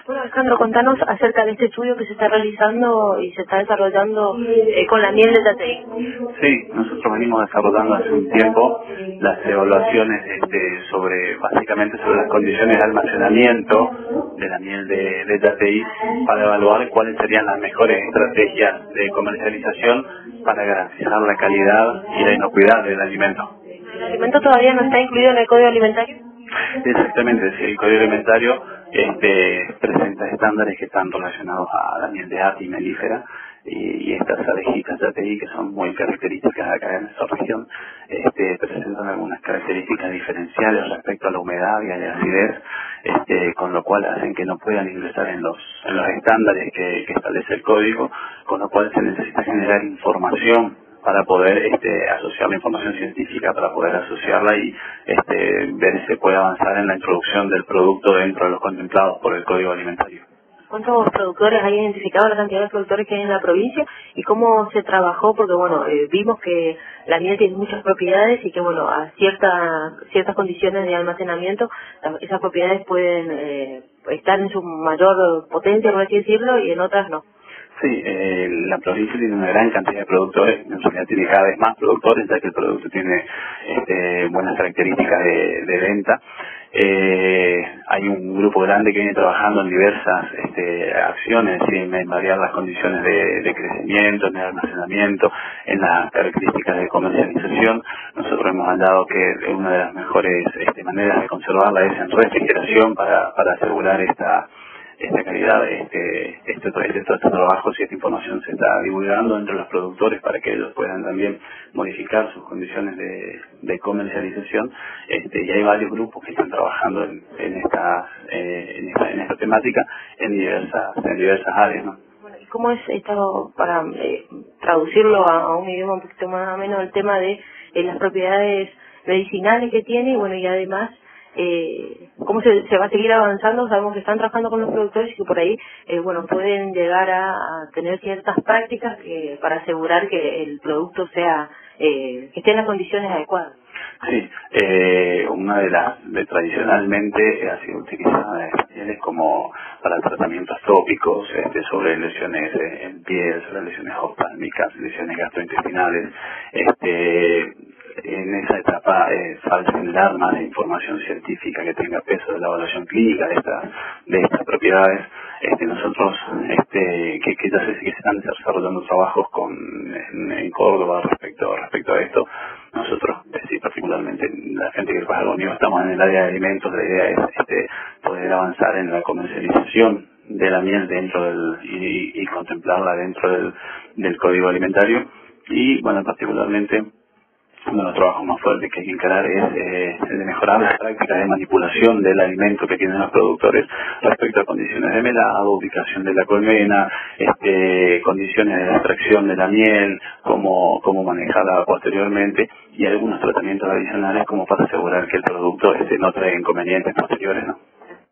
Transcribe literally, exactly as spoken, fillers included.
Bueno, Alejandro, contanos acerca de este estudio que se está realizando y se está desarrollando eh, con la miel de Tatey. Sí, nosotros venimos desarrollando hace un tiempo las evaluaciones este, sobre, básicamente sobre las condiciones de almacenamiento de la miel de, de Tatey para evaluar cuáles serían las mejores estrategias de comercialización para garantizar la calidad y la inocuidad del alimento. ¿El alimento todavía no está incluido en el Código Alimentario? Exactamente, sí, el Código Alimentario este, presenta estándares que están relacionados a la miel de ave y melífera y, y estas abejitas Tatey que son muy características acá en nuestra región, este, presentan algunas características diferenciales respecto a la humedad y a la acidez, este, con lo cual hacen que no puedan ingresar en los, en los estándares que, que establece el código, con lo cual se necesita generar información para poder este, asociar la información científica, para poder asociarla y este, ver si se puede avanzar en la introducción del producto dentro de los contemplados por el Código Alimentario. ¿Cuántos productores hay identificado, la cantidad de productores que hay en la provincia y cómo se trabajó? Porque bueno, eh, vimos que la miel tiene muchas propiedades y que bueno, a cierta, ciertas condiciones de almacenamiento, esas propiedades pueden eh, estar en su mayor potencia, por así decirlo, y en otras no. Sí, eh, la provincia tiene una gran cantidad de productores, en realidad tiene cada vez más productores, ya que el producto tiene este, buenas características de, de venta. Eh, hay un grupo grande que viene trabajando en diversas este, acciones, en, en variar las condiciones de, de crecimiento, en el almacenamiento, en las características de comercialización. Nosotros hemos hablado que una de las mejores este, maneras de conservarla es en refrigeración para, para asegurar esta esta calidad, este, este, este, todos estos trabajos y esta información se está divulgando entre los productores para que ellos puedan también modificar sus condiciones de, de comercialización, este, y hay varios grupos que están trabajando en, en, estas, eh, en, esta, en esta temática en diversas, en diversas áreas, ¿no? Bueno, ¿y cómo es esto, para eh, traducirlo a, a un idioma un poquito más o menos, el tema de eh, las propiedades medicinales que tiene y bueno, y además Eh, cómo se, se va a seguir avanzando? Sabemos que están trabajando con los productores y que por ahí eh, bueno, pueden llegar a, a tener ciertas prácticas que, para asegurar que el producto sea eh, que esté en las condiciones adecuadas. Sí, eh, una de las de tradicionalmente ha sido utilizada en como para tratamientos tópicos este, sobre lesiones en piel, sobre lesiones oftálmicas, lesiones gastrointestinales. Este, en esa etapa eh, falta generar más información científica que tenga peso de la evaluación clínica de estas de estas propiedades. Este, nosotros este, que, que ya se, que se están desarrollando trabajos con en, en Córdoba respecto respecto a esto. Nosotros, sí, particularmente la gente que trabaja conmigo, estamos en el área de alimentos. La idea es este, poder avanzar en la comercialización de la miel dentro del y, y contemplarla dentro del, del Código Alimentario. Y bueno, particularmente uno de los trabajos más fuertes que hay que encarar es eh, el de mejorar las prácticas de manipulación del alimento que tienen los productores respecto a condiciones de melado, ubicación de la colmena, este, condiciones de extracción de la miel, cómo, cómo manejarla posteriormente y algunos tratamientos adicionales como para asegurar que el producto este, no trae inconvenientes posteriores, ¿no?